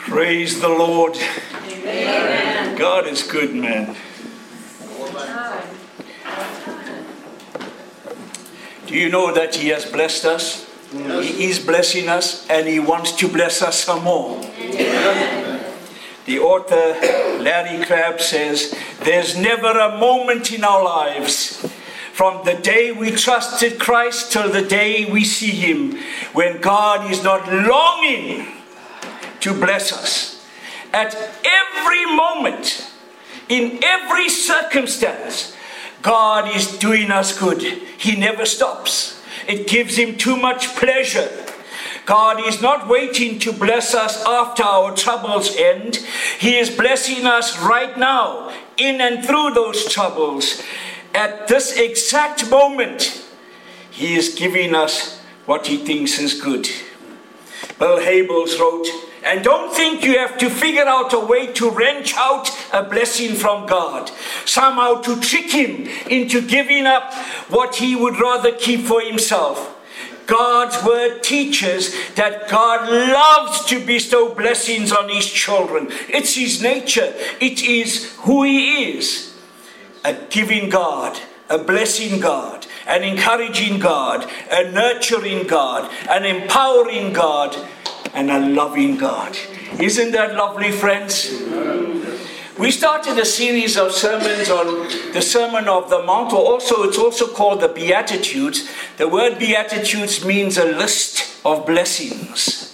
Praise the Lord. Amen. God is good, man. Do you know that He has blessed us? Yes. He is blessing us, and He wants to bless us some more. Amen. The author, Larry Crabb, says, there's never a moment in our lives, from the day we trusted Christ till the day we see Him, when God is not longing to bless us. At every moment, in every circumstance, God is doing us good. He never stops. It gives Him too much pleasure. God is not waiting to bless us after our troubles end. He is blessing us right now, in and through those troubles. At this exact moment, He is giving us what He thinks is good. Bill Hybels wrote, and don't think you have to figure out a way to wrench out a blessing from God, somehow to trick Him into giving up what He would rather keep for Himself. God's word teaches that God loves to bestow blessings on His children. It's His nature. It is who He is. A giving God, a blessing God, an encouraging God, a nurturing God, an empowering God, and a loving God. Isn't that lovely, friends? We started a series of sermons on the Sermon of the Mount, or it's also called the Beatitudes. The word Beatitudes means a list of blessings.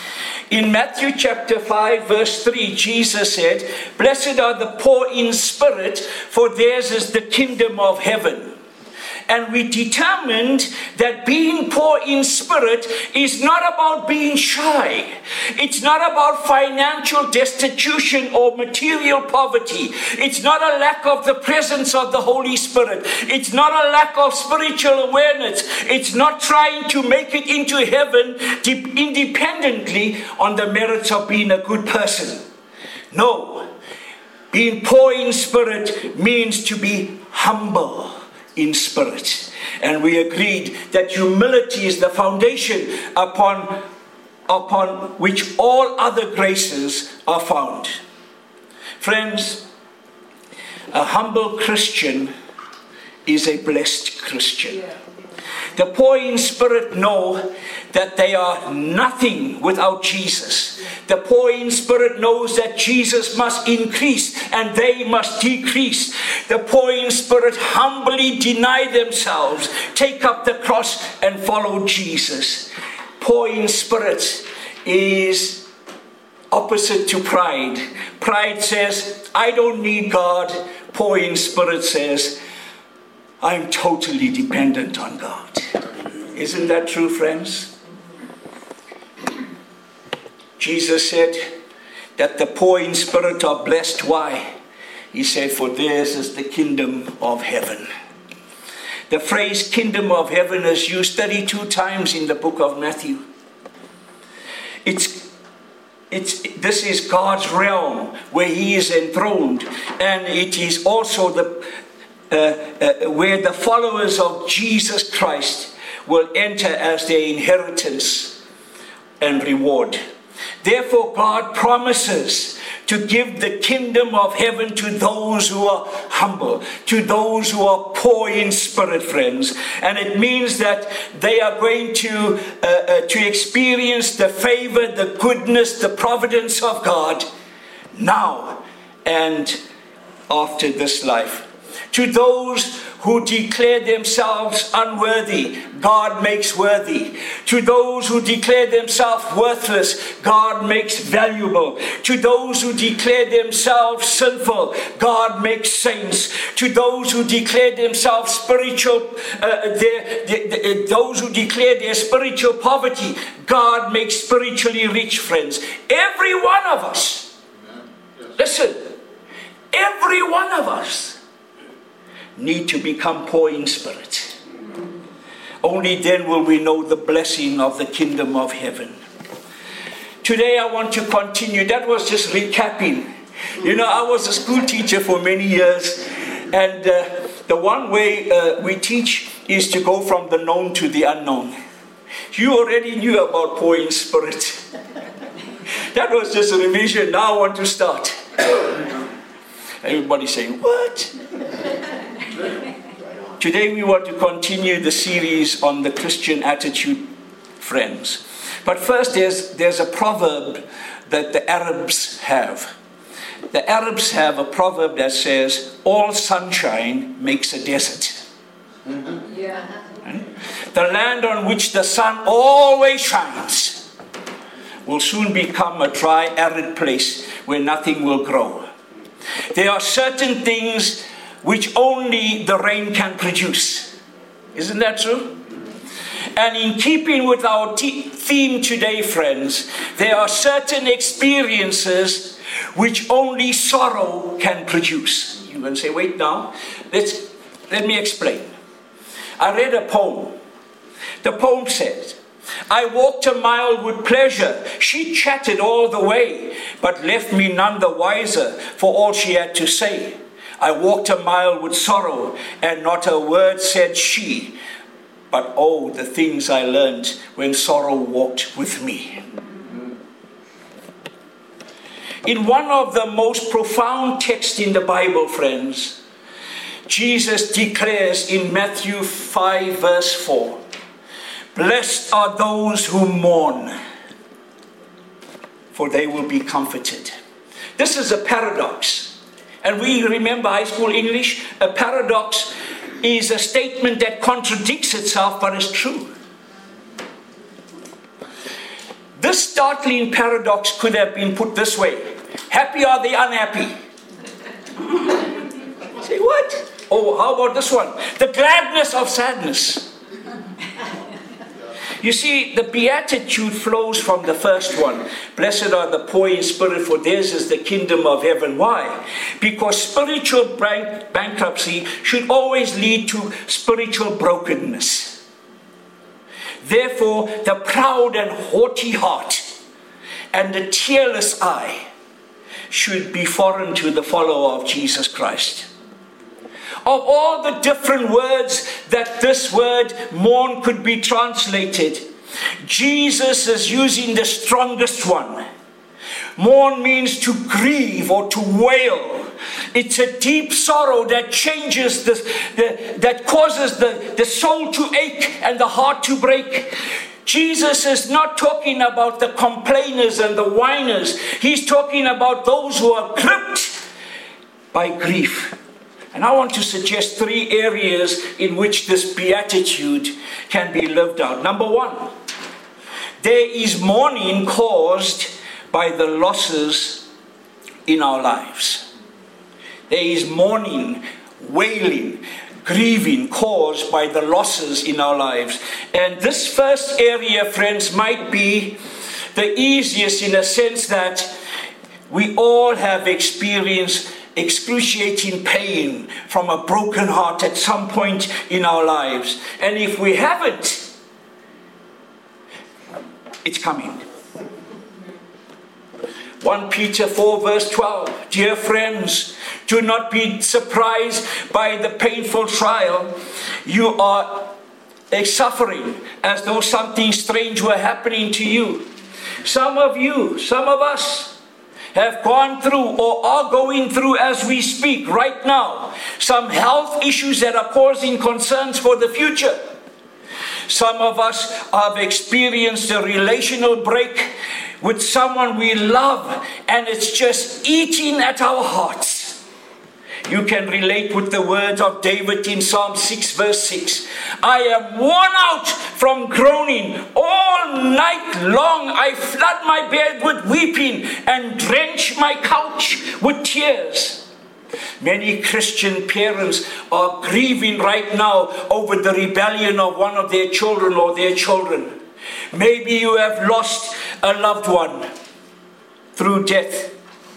In Matthew chapter 5 verse 3, Jesus said, blessed are the poor in spirit, for theirs is the kingdom of heaven. And we determined that being poor in spirit is not about being shy. It's not about financial destitution or material poverty. It's not a lack of the presence of the Holy Spirit. It's not a lack of spiritual awareness. It's not trying to make it into heaven independently on the merits of being a good person. No. Being poor in spirit means to be humble in spirit. And we agreed that humility is the foundation upon which all other graces are found. Friends, a humble Christian is a blessed Christian. The poor in spirit know that they are nothing without Jesus. The poor in spirit knows that Jesus must increase and they must decrease. The poor in spirit humbly deny themselves, take up the cross and follow Jesus. Poor in spirit is opposite to pride. Pride says, I don't need God. Poor in spirit says, I'm totally dependent on God. Isn't that true, friends? Jesus said that the poor in spirit are blessed. Why? He said, for theirs is the kingdom of heaven. The phrase kingdom of heaven is used 32 times in the book of Matthew. This is God's realm where He is enthroned. And it is also where the followers of Jesus Christ will enter as their inheritance and reward. Therefore, God promises to give the kingdom of heaven to those who are humble, to those who are poor in spirit, friends. And it means that they are going to experience the favor, the goodness, the providence of God now and after this life. To those who declare themselves unworthy, God makes worthy. To those who declare themselves worthless, God makes valuable. To those who declare themselves sinful, God makes saints. To those who declare themselves spiritual, those who declare their spiritual poverty, God makes spiritually rich, friends. Every one of us, listen, every one of us need to become poor in spirit. Only then will we know the blessing of the kingdom of heaven. Today I want to continue. That was just recapping. I was a school teacher for many years, and the one way we teach is to go from the known to the unknown. You already knew about poor in spirit. That was just a revision. Now I want to start. Everybody saying, what? Today we want to continue the series on the Christian attitude, friends. But first there's a proverb that the Arabs have. The Arabs have a proverb that says, all sunshine makes a desert. Yeah. The land on which the sun always shines will soon become a dry, arid place where nothing will grow. There are certain things which only the rain can produce. Isn't that true? And in keeping with our theme today, friends, there are certain experiences which only sorrow can produce. You're going to say, wait now, let me explain. I read a poem. The poem said, I walked a mile with pleasure. She chatted all the way, but left me none the wiser for all she had to say. I walked a mile with sorrow, and not a word said she. But oh, the things I learned when sorrow walked with me. In one of the most profound texts in the Bible, friends, Jesus declares in Matthew 5 verse 4, blessed are those who mourn, for they will be comforted. This is a paradox. And we remember high school English, a paradox is a statement that contradicts itself but is true. This startling paradox could have been put this way. Happy are the unhappy. Say what? Oh, how about this one? The gladness of sadness. You see, the beatitude flows from the first one. Blessed are the poor in spirit, for theirs is the kingdom of heaven. Why? Because spiritual bankruptcy should always lead to spiritual brokenness. Therefore, the proud and haughty heart and the tearless eye should be foreign to the follower of Jesus Christ. Of all the different words that this word mourn could be translated, Jesus is using the strongest one. Mourn means to grieve or to wail. It's a deep sorrow that changes that causes the soul to ache and the heart to break. Jesus is not talking about the complainers and the whiners. He's talking about those who are gripped by grief. And I want to suggest 3 areas in which this beatitude can be lived out. Number 1, there is mourning caused by the losses in our lives. There is mourning, wailing, grieving caused by the losses in our lives. And this first area, friends, might be the easiest in a sense that we all have experienced excruciating pain from a broken heart at some point in our lives. And if we haven't, it's coming. 1 Peter 4 verse 12. Dear friends, do not be surprised by the painful trial you are suffering, as though something strange were happening to you. Some of us have gone through or are going through as we speak right now some health issues that are causing concerns for the future. Some of us have experienced a relational break with someone we love, and it's just eating at our hearts. You can relate with the words of David in Psalm 6 verse 6. I am worn out from groaning. All night long I flood my bed with weeping and drench my couch with tears. Many Christian parents are grieving right now over the rebellion of one of their children or their children. Maybe you have lost a loved one through death,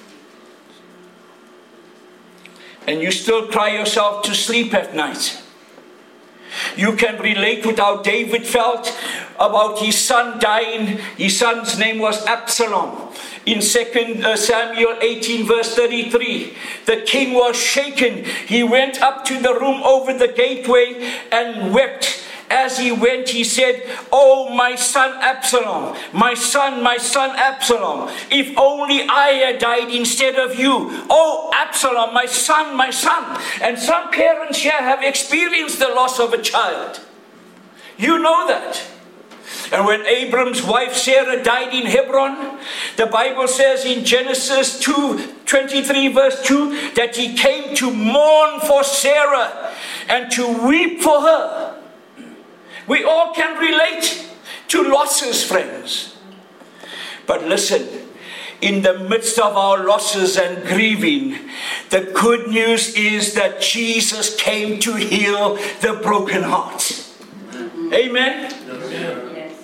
and you still cry yourself to sleep at night. You can relate with how David felt about his son dying. His son's name was Absalom. In 2 Samuel 18 verse 33, the king was shaken. He went up to the room over the gateway and wept As he went, he said, "Oh, my son Absalom, my son Absalom, if only I had died instead of you. Oh, Absalom, my son, my son." And some parents here have experienced the loss of a child. You know that. And when Abram's wife Sarah died in Hebron, the Bible says in Genesis 23 verse 2 that he came to mourn for Sarah and to weep for her. We all can relate to losses, friends. But listen, in the midst of our losses and grieving, the good news is that Jesus came to heal the broken heart. Amen? Amen.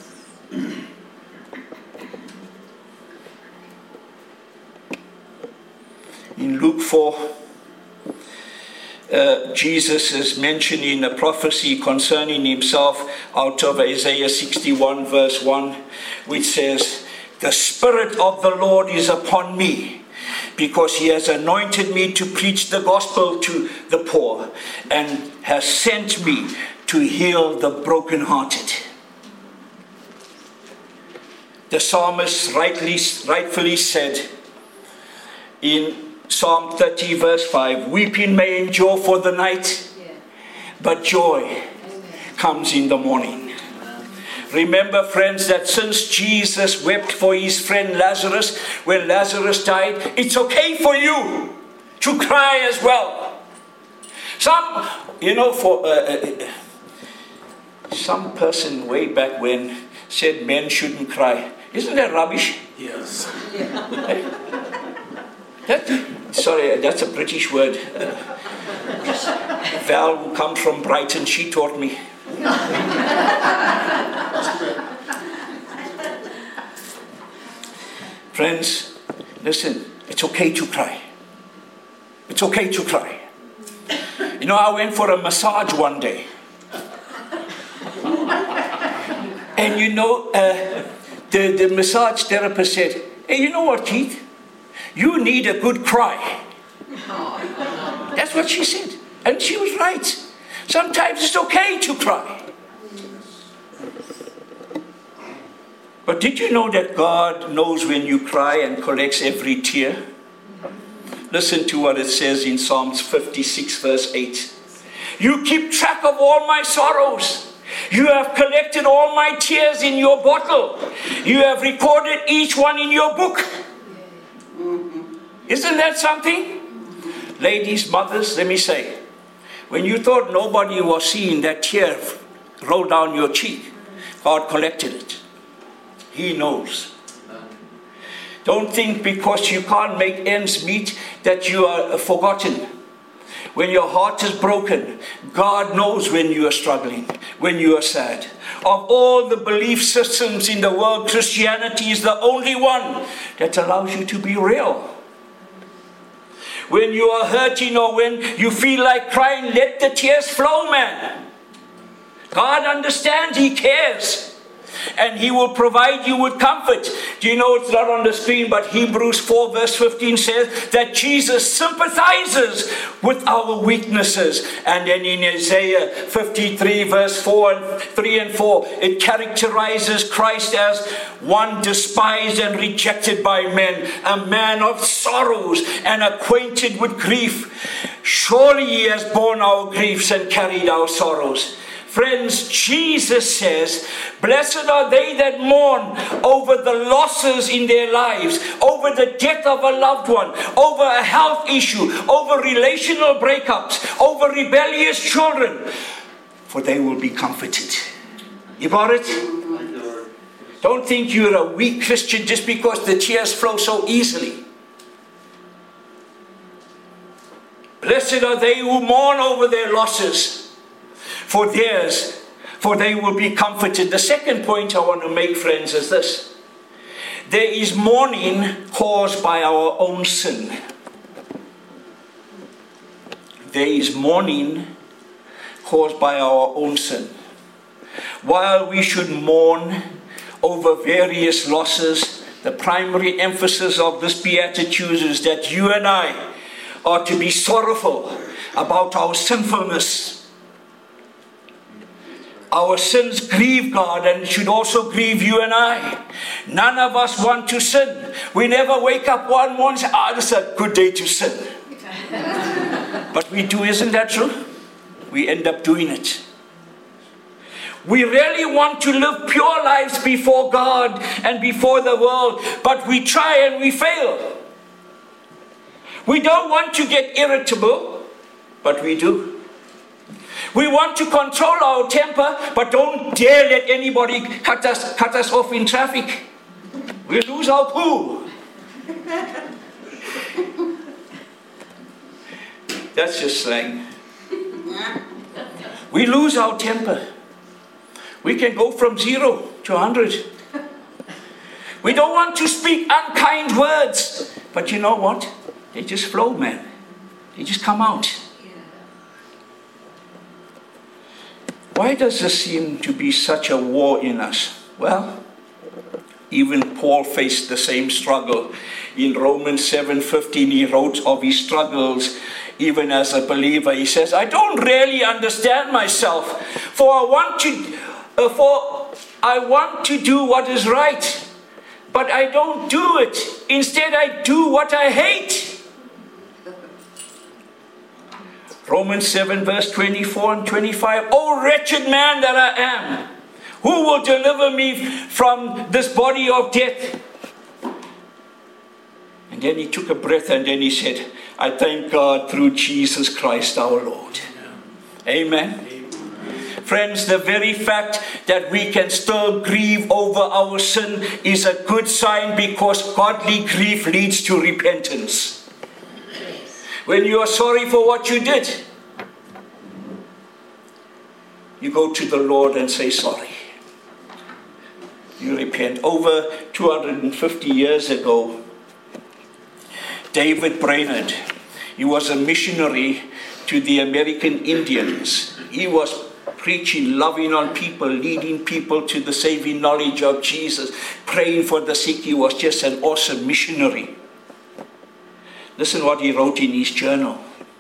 In Luke 4, Jesus is mentioning a prophecy concerning himself out of Isaiah 61 verse 1, which says, "The Spirit of the Lord is upon me, because he has anointed me to preach the gospel to the poor, and has sent me to heal the brokenhearted." The psalmist rightfully said in Psalm 30 verse 5, "Weeping may endure for the night, but joy comes in the morning." Remember, friends, that since Jesus wept for his friend Lazarus when Lazarus died, it's okay for you to cry as well. Some person way back when said men shouldn't cry. Isn't that rubbish? Yes. Sorry, that's a British word. Val, who comes from Brighton, she taught me. Friends, listen, it's okay to cry. It's okay to cry. You know, I went for a massage one day. And you know, the massage therapist said, "Hey, you know what, Keith? You need a good cry." That's what she said. And she was right. Sometimes it's okay to cry. But did you know that God knows when you cry and collects every tear? Listen to what it says in Psalms 56 verse 8. "You keep track of all my sorrows. You have collected all my tears in your bottle. You have recorded each one in your book." Isn't that something? Ladies, mothers, let me say, when you thought nobody was seeing that tear roll down your cheek, God collected it. He knows. Don't think because you can't make ends meet that you are forgotten. When your heart is broken, God knows when you are struggling, when you are sad. Of all the belief systems in the world, Christianity is the only one that allows you to be real. When you are hurting or when you feel like crying, let the tears flow, man. God understands, He cares. And He will provide you with comfort. Do you know, it's not on the screen, but Hebrews 4 verse 15 says that Jesus sympathizes with our weaknesses. And then in Isaiah 53 verse 3 and 4, it characterizes Christ as one despised and rejected by men, a man of sorrows and acquainted with grief. Surely He has borne our griefs and carried our sorrows. Friends, Jesus says, blessed are they that mourn over the losses in their lives, over the death of a loved one, over a health issue, over relational breakups, over rebellious children, for they will be comforted. You got it? Don't think you're a weak Christian just because the tears flow so easily. Blessed are they who mourn over their losses, for they will be comforted. The second point I want to make, friends, is this. There is mourning caused by our own sin. There is mourning caused by our own sin. While we should mourn over various losses, the primary emphasis of this beatitude is that you and I are to be sorrowful about our sinfulness. Our sins grieve God, and it should also grieve you and I. None of us want to sin. We never wake up one morning and say, this is a good day to sin. But we do, isn't that true? We end up doing it. We really want to live pure lives before God and before the world, but we try and we fail. We don't want to get irritable, but we do. We want to control our temper, but don't dare let anybody cut us off in traffic. We lose our cool. That's just slang. We lose our temper. We can go from 0 to 100. We don't want to speak unkind words. But you know what? They just flow, man. They just come out. Why does there seem to be such a war in us? Well, even Paul faced the same struggle. In Romans 7:15, he wrote of his struggles even as a believer. He says, I don't really understand myself, for I want to do what is right, but I don't do it. Instead, I do what I hate. Romans 7 verse 24 and 25. Oh, wretched man that I am, who will deliver me from this body of death? And then he took a breath and then he said, I thank God through Jesus Christ our Lord. Amen. Friends, the very fact that we can still grieve over our sin is a good sign, because godly grief leads to repentance. When you are sorry for what you did, you go to the Lord and say sorry. You repent. Over 250 years ago, David Brainerd, he was a missionary to the American Indians. He was preaching, loving on people, leading people to the saving knowledge of Jesus, praying for the sick. He was just an awesome missionary. Listen what he wrote in his journal.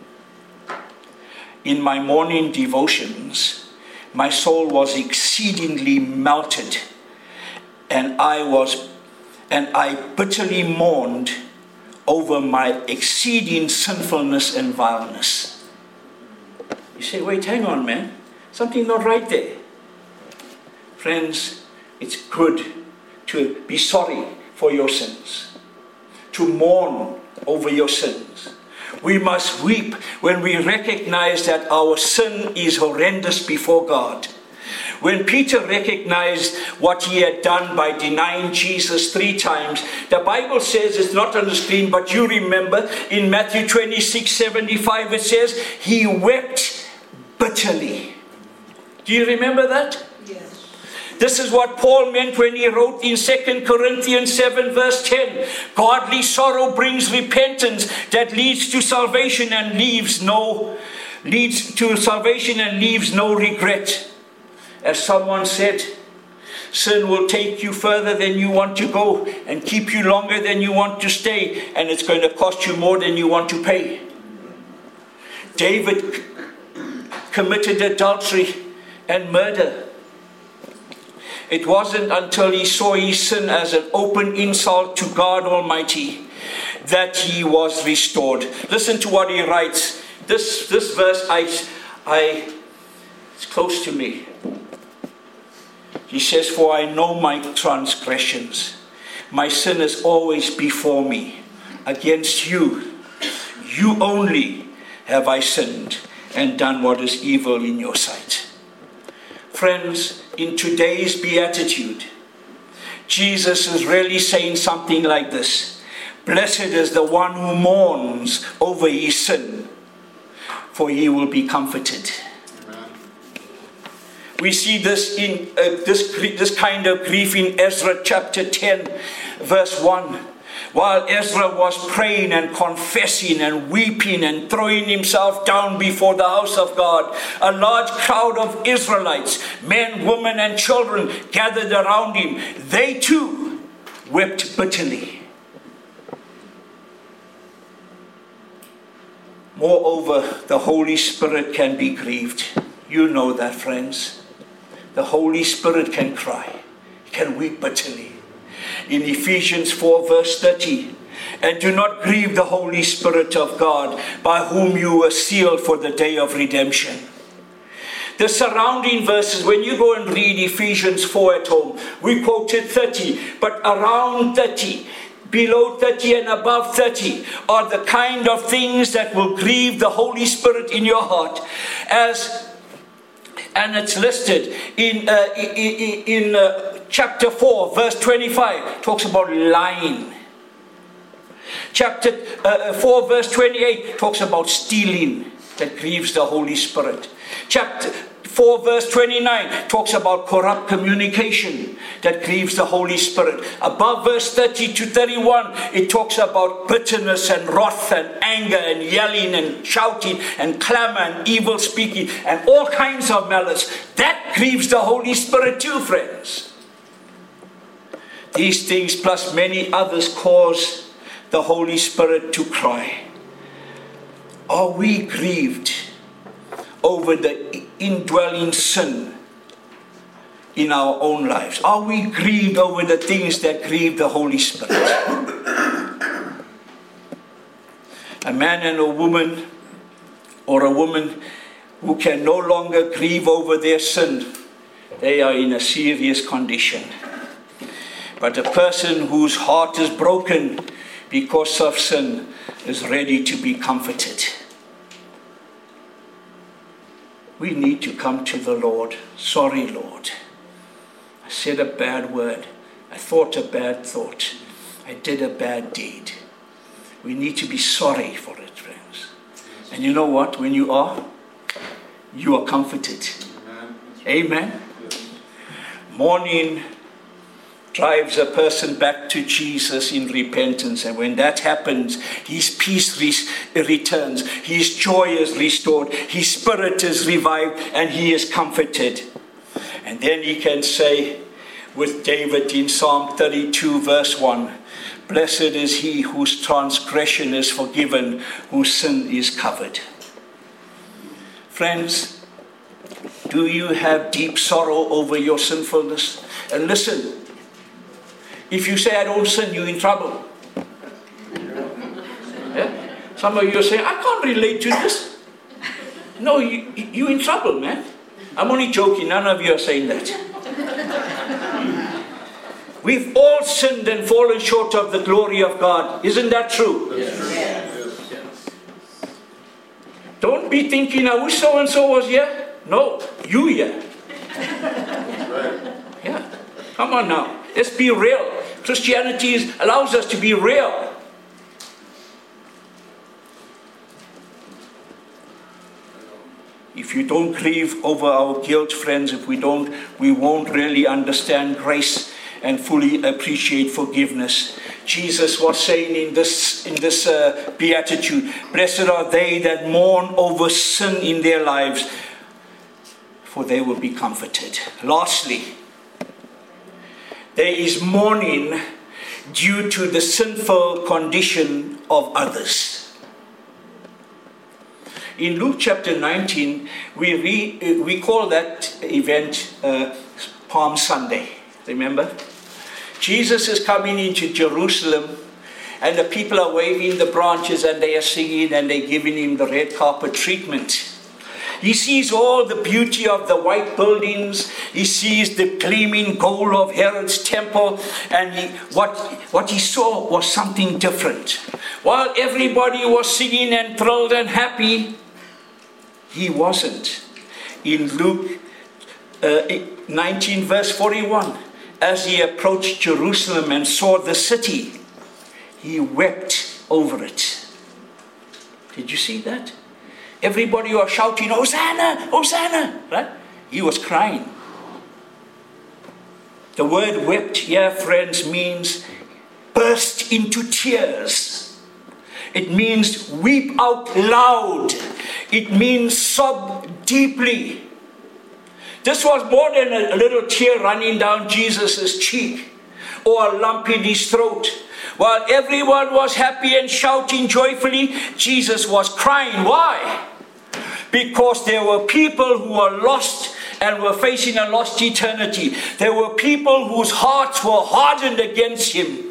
In my morning devotions, my soul was exceedingly melted, and I bitterly mourned over my exceeding sinfulness and vileness. You say, wait, hang on, man. Something not right there. Friends, it's good to be sorry for your sins, to mourn over your sins. We must weep when we recognize that our sin is horrendous before God. When Peter recognized what he had done by denying Jesus 3 times, the Bible says, it's not on the screen, but you remember in Matthew 26:75, it says, he wept bitterly. Do you remember that? Yes. This is what Paul meant when he wrote in 2 Corinthians 7 verse 10. Godly sorrow brings repentance that leads to salvation and leaves no regret. As someone said, sin will take you further than you want to go and keep you longer than you want to stay, and it's going to cost you more than you want to pay. David committed adultery and murder. It wasn't until he saw his sin as an open insult to God Almighty that he was restored. Listen to what he writes. This verse, it's close to me. He says, for I know my transgressions. My sin is always before me. Against you, you only have I sinned and done what is evil in your sight. Friends, in today's beatitude, Jesus is really saying something like this. Blessed is the one who mourns over his sin, for he will be comforted. Amen. We see this in this kind of grief in Ezra chapter 10, verse 1. While Ezra was praying and confessing and weeping and throwing himself down before the house of God, a large crowd of Israelites, men, women, and children gathered around him. They too wept bitterly. Moreover, the Holy Spirit can be grieved. You know that, friends. the Holy Spirit can cry, can weep bitterly. In Ephesians 4 verse 30, and do not grieve the Holy Spirit of God, by whom you were sealed for the day of redemption. The surrounding verses, when you go and read Ephesians 4 at home, we quoted 30, but around 30, below 30 and above 30 are the kind of things that will grieve the Holy Spirit in your heart. And it's listed in chapter 4 verse 25, talks about lying. Chapter 4 verse 28 talks about stealing, that grieves the Holy Spirit. Chapter 4 verse 29 talks about corrupt communication that grieves the Holy Spirit. Above verse 30 to 31, it talks about bitterness and wrath and anger and yelling and shouting and clamor and evil speaking and all kinds of malice. That grieves the Holy Spirit too, friends. These things plus many others cause the Holy Spirit to cry. Are we grieved over the indwelling sin in our own lives? Are we grieved over the things that grieve the Holy Spirit? A man and a woman, or a woman who can no longer grieve over their sin, they are in a serious condition. But a person whose heart is broken because of sin is ready to be comforted. We need to come to the Lord. Sorry, Lord. I said a bad word. I thought a bad thought. I did a bad deed. We need to be sorry for it, friends. And you know what? When you are comforted. Amen. Mourning drives a person back to Jesus in repentance, and when that happens, his peace returns, his joy is restored, his spirit is revived, and he is comforted. And then he can say with David in Psalm 32 verse 1, blessed is he whose transgression is forgiven, whose sin is covered. Friends, do you have deep sorrow over your sinfulness? And listen, if you say, I don't sin, you're in trouble. Yeah? Some of you are saying, I can't relate to this. No, you're in trouble, man. I'm only joking. None of you are saying that. We've all sinned and fallen short of the glory of God. Isn't that true? Yes. Don't be thinking, I wish so-and-so was here. No, you here. Yeah. Come on now. Let's be real. Christianity allows us to be real. If you don't grieve over our guilt, friends, we won't really understand grace and fully appreciate forgiveness. Jesus was saying in this beatitude, blessed are they that mourn over sin in their lives, for they will be comforted. Lastly, there is mourning due to the sinful condition of others. In Luke chapter 19, we call that event Palm Sunday. Remember? Jesus is coming into Jerusalem, and the people are waving the branches and they are singing and they're giving him the red carpet treatment. He sees all the beauty of the white buildings. He sees the gleaming gold of Herod's temple. And what he saw was something different. While everybody was singing and thrilled and happy, he wasn't. In Luke 19 verse 41, as he approached Jerusalem and saw the city, he wept over it. Did you see that? Everybody was shouting, Hosanna, Hosanna, right? He was crying. The word wept here, friends, means burst into tears. It means weep out loud. It means sob deeply. This was more than a little tear running down Jesus' cheek or a lump in his throat. While everyone was happy and shouting joyfully, Jesus was crying. Why? Because there were people who were lost and were facing a lost eternity. There were people whose hearts were hardened against him.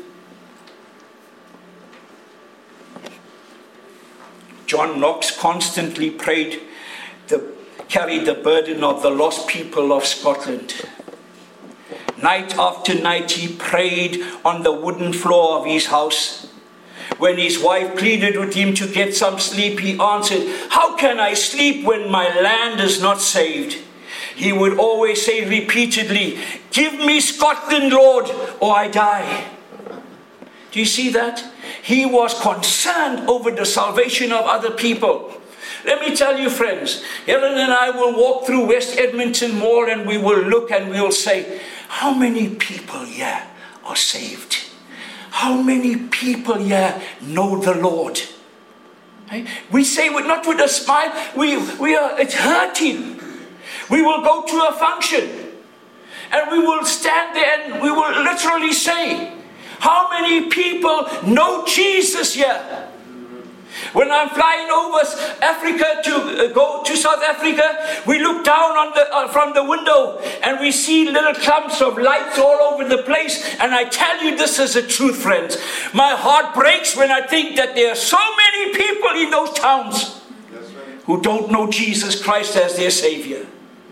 John Knox constantly carried the burden of the lost people of Scotland. Night after night he prayed on the wooden floor of his house. When his wife pleaded with him to get some sleep, he answered, "How can I sleep when my land is not saved?" He would always say repeatedly, "Give me Scotland, Lord, or I die." Do you see that? He was concerned over the salvation of other people. Let me tell you, friends, Helen and I will walk through West Edmonton Mall and we will look and we will say, how many people here are saved? How many people here know the Lord? We say it not with a smile, it's hurting. We will go to a function and we will stand there and we will literally say, how many people know Jesus here? When I'm flying over Africa to go to South Africa, we look down on from the window and we see little clumps of lights all over the place. And I tell you, this is the truth, friends. My heart breaks when I think that there are so many people in those towns who don't know Jesus Christ as their Savior.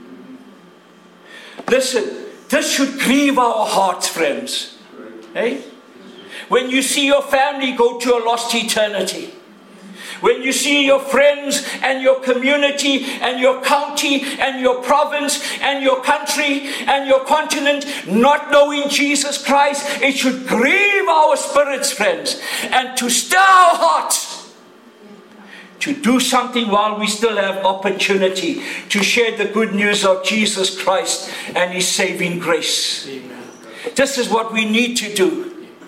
Listen, this should grieve our hearts, friends. Hey? When you see your family go to a lost eternity, when you see your friends and your community and your county and your province and your country and your continent not knowing Jesus Christ, it should grieve our spirits, friends, and to stir our hearts to do something while we still have opportunity to share the good news of Jesus Christ and His saving grace. Amen. This is what we need to do.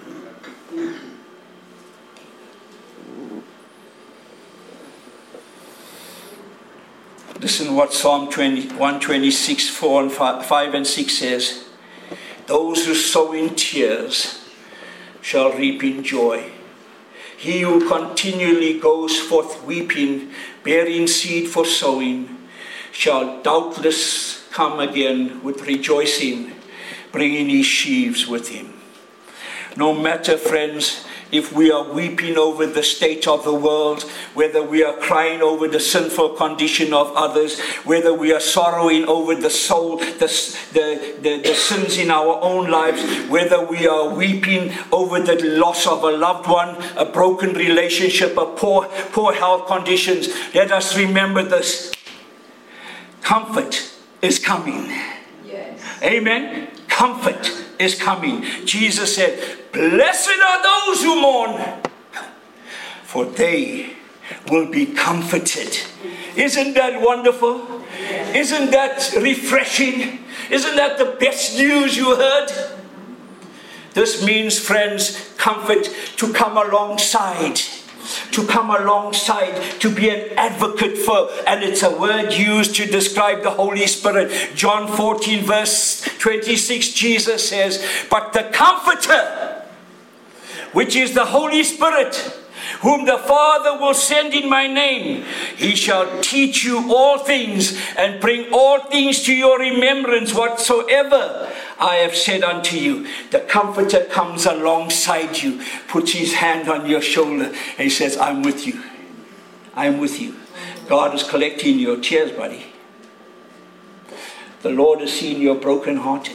Listen what Psalm 126, 4 and 5 and 6 says. Those who sow in tears shall reap in joy. He who continually goes forth weeping, bearing seed for sowing, shall doubtless come again with rejoicing, bringing his sheaves with him. No matter, friends, if we are weeping over the state of the world, whether we are crying over the sinful condition of others, whether we are sorrowing over the soul, the sins in our own lives, whether we are weeping over the loss of a loved one, a broken relationship, a poor health conditions, let us remember this. Comfort is coming. Yes. Amen. Comfort is coming. Jesus said, "Blessed are those who mourn, for they will be comforted." Isn't that wonderful? Isn't that refreshing? Isn't that the best news you heard? This means, friends, comfort to come alongside. To come alongside, to be an advocate for, and it's a word used to describe the Holy Spirit. John 14 verse 26, Jesus says, "But the Comforter, which is the Holy Spirit, whom the Father will send in my name, he shall teach you all things and bring all things to your remembrance whatsoever I have said unto you." The Comforter comes alongside you, puts his hand on your shoulder, and he says, "I'm with you. I'm with you." God is collecting your tears, buddy. The Lord has seen your broken heart.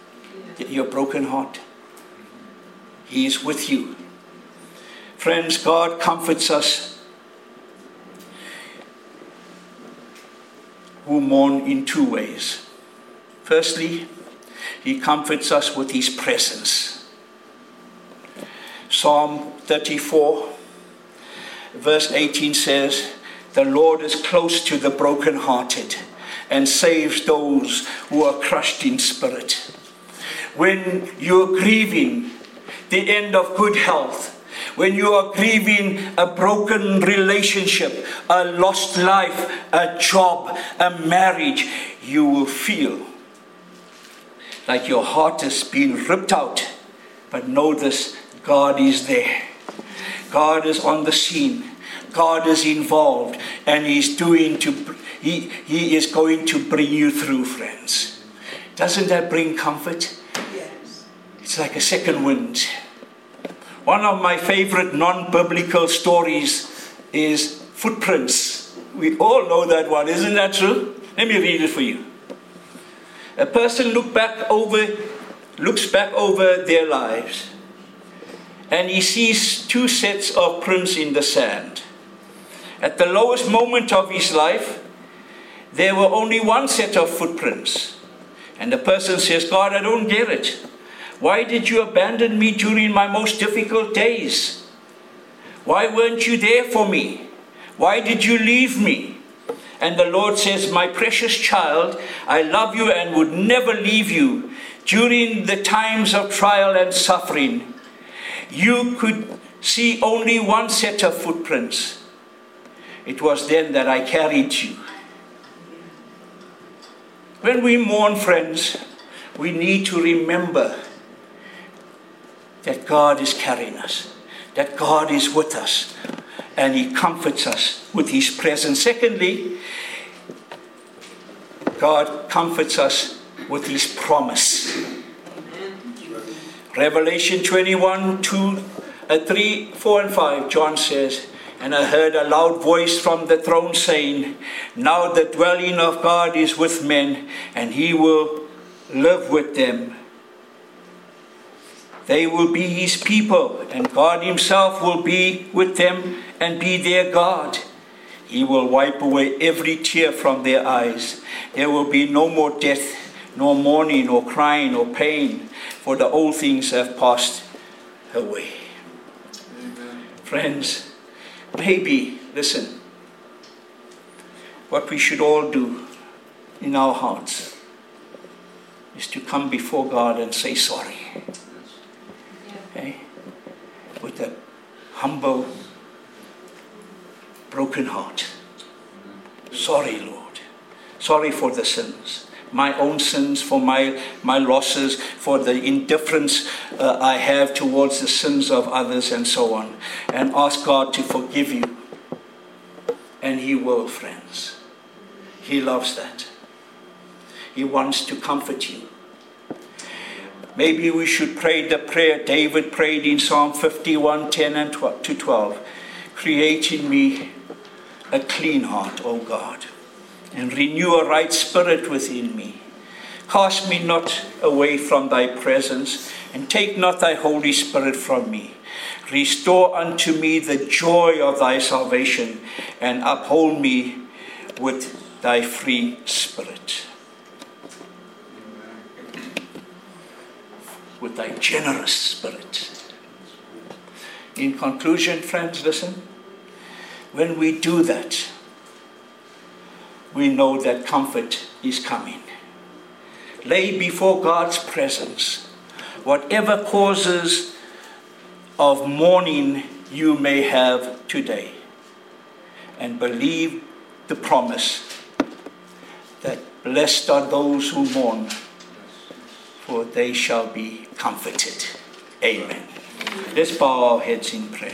He is with you. Friends, God comforts us who mourn in two ways. Firstly, He comforts us with His presence. Psalm 34 verse 18 says, "The Lord is close to the brokenhearted and saves those who are crushed in spirit." When you're grieving the end of good health, when you are grieving a broken relationship, a lost life, a job, a marriage, you will feel like your heart has been ripped out. But know this, God is there. God is on the scene. God is involved, and He's He is going to bring you through, friends. Doesn't that bring comfort? Yes. It's like a second wind. One of my favorite non-biblical stories is footprints. We all know that one, isn't that true? Let me read it for you. A person looks back over their lives, and he sees two sets of prints in the sand. At the lowest moment of his life, there were only one set of footprints. And the person says, God, I don't get it. Why did you abandon me during my most difficult days? Why weren't you there for me? Why did you leave me? And the Lord says, my precious child, I love you and would never leave you. During the times of trial and suffering, you could see only one set of footprints. It was then that I carried you. When we mourn, friends, we need to remember that God is carrying us, that God is with us, and He comforts us with His presence. Secondly, God comforts us with His promise. Revelation 21, 3, 4 and 5, John says, and I heard a loud voice from the throne saying, now the dwelling of God is with men, and He will live with them. They will be His people, and God Himself will be with them and be their God. He will wipe away every tear from their eyes. There will be no more death, nor mourning, or crying, or pain, for the old things have passed away. Amen. Friends, maybe, listen, what we should all do in our hearts is to come before God and say sorry. Okay? With a humble, broken heart. Sorry, Lord. Sorry for the sins. My own sins, for my losses, for the indifference I have towards the sins of others and so on. And ask God to forgive you. And He will, friends. He loves that. He wants to comfort you. Maybe we should pray the prayer David prayed in Psalm 51, 10 and 12. Create in me a clean heart, O God, and renew a right spirit within me. Cast me not away from thy presence, and take not thy Holy Spirit from me. Restore unto me the joy of thy salvation, and uphold me with thy free spirit. With thy generous spirit. In conclusion, friends, listen. When we do that, we know that comfort is coming. Lay before God's presence whatever causes of mourning you may have today, and believe the promise that blessed are those who mourn, for they shall be comforted. Amen. Let's bow our heads in prayer.